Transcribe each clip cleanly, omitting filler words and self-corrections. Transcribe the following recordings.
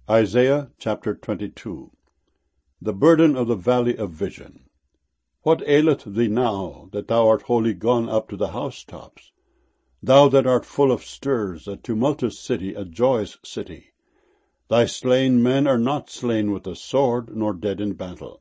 Isaiah chapter 22. The burden of the valley of vision. What aileth thee now, that thou art wholly gone up to the housetops? Thou that art full of stirs, a tumultuous city, a joyous city. Thy slain men are not slain with the sword, nor dead in battle.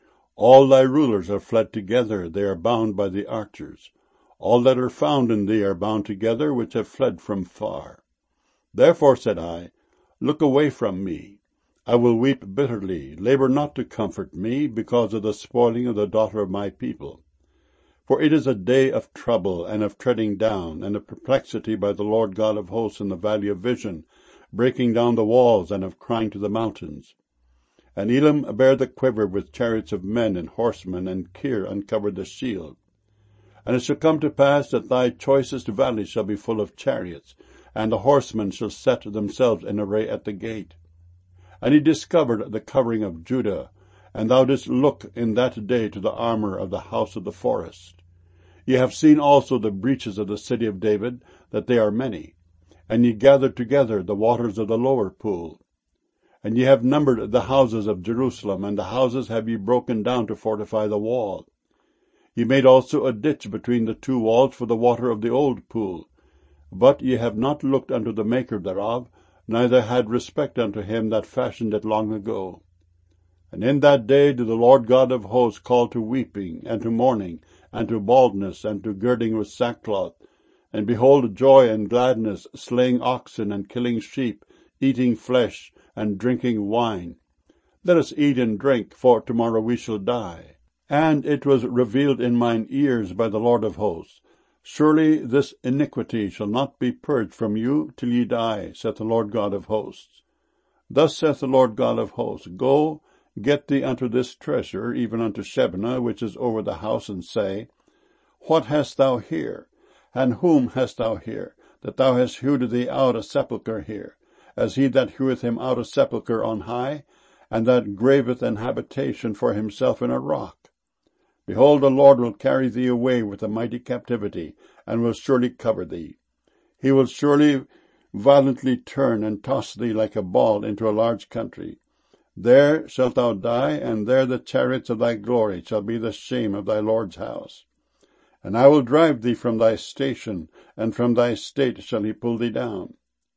All thy rulers are fled together, they are bound by the archers. All that are found in thee are bound together, which have fled from far. Therefore said I, Look away from me. I will weep bitterly, labor not to comfort me, because of the spoiling of the daughter of my people. For it is a day of trouble, and of treading down, and of perplexity by the Lord God of hosts in the valley of vision, breaking down the walls, and of crying to the mountains. And Elam bare the quiver with chariots of men and horsemen, and Kir uncovered the shield. And it shall come to pass that thy choicest valleys shall be full of chariots, and the horsemen shall set themselves in array at the gate. And he discovered the covering of Judah, and thou didst look in that day to the armor of the house of the forest. Ye have seen also the breaches of the city of David, that they are many. And ye gathered together the waters of the lower pool. And ye have numbered the houses of Jerusalem, and the houses have ye broken down to fortify the wall. Ye made also a ditch between the two walls for the water of the old pool. But ye have not looked unto the maker thereof, neither had respect unto him that fashioned it long ago. And in that day did the Lord God of hosts call to weeping, and to mourning, and to baldness, and to girding with sackcloth. And behold, joy and gladness, slaying oxen, and killing sheep, eating flesh, and drinking wine. Let us eat and drink, for tomorrow we shall die. And it was revealed in mine ears by the Lord of hosts, Surely this iniquity shall not be purged from you till ye die, saith the Lord God of hosts. Thus saith the Lord God of hosts, Go, get thee unto this treasure, even unto Shebna, which is over the house, and say, What hast thou here? And whom hast thou here, that thou hast hewed thee out a sepulchre here, as he that heweth him out a sepulchre on high, and that graveth an habitation for himself in a rock? Behold, the Lord will carry thee away with a mighty captivity, and will surely cover thee. He will surely violently turn and toss thee like a ball into a large country. There shalt thou die, and there the chariots of thy glory shall be the shame of thy Lord's house. And I will drive thee from thy station, and from thy state shall he pull thee down.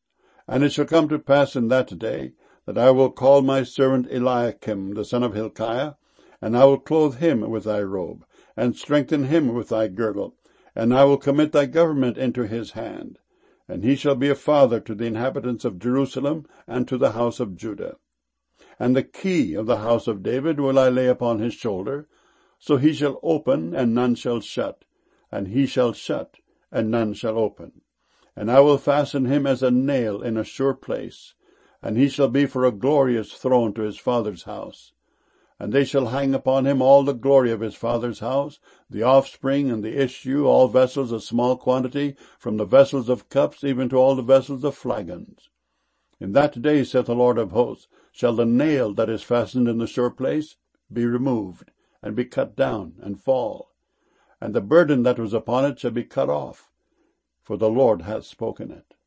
And it shall come to pass in that day, that I will call my servant Eliakim, the son of Hilkiah, and I will clothe him with thy robe, and strengthen him with thy girdle, and I will commit thy government into his hand. And he shall be a father to the inhabitants of Jerusalem, and to the house of Judah. And the key of the house of David will I lay upon his shoulder, so he shall open, and none shall shut, and he shall shut, and none shall open. And I will fasten him as a nail in a sure place, and he shall be for a glorious throne to his father's house. And they shall hang upon him all the glory of his father's house, the offspring and the issue, all vessels of small quantity, from the vessels of cups even to all the vessels of flagons. In that day, saith the Lord of hosts, shall the nail that is fastened in the sure place be removed, and be cut down, and fall. And the burden that was upon it shall be cut off, for the Lord hath spoken it.